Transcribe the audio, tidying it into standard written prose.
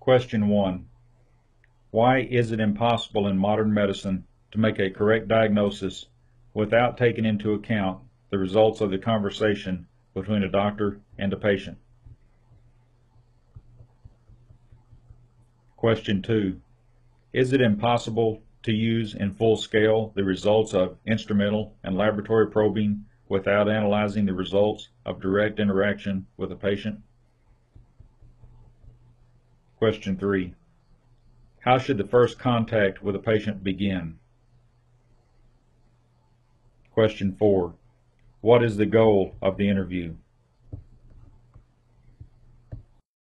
Question 1. Why is it impossible in modern medicine to make a correct diagnosis without taking into account the results of the conversation between a doctor and a patient? Question 2. Is it impossible to use in full scale the results of instrumental and laboratory probing without analyzing the results of direct interaction with a patient? Question 3. How should the first contact with a patient begin? Question 4. What is the goal of the interview?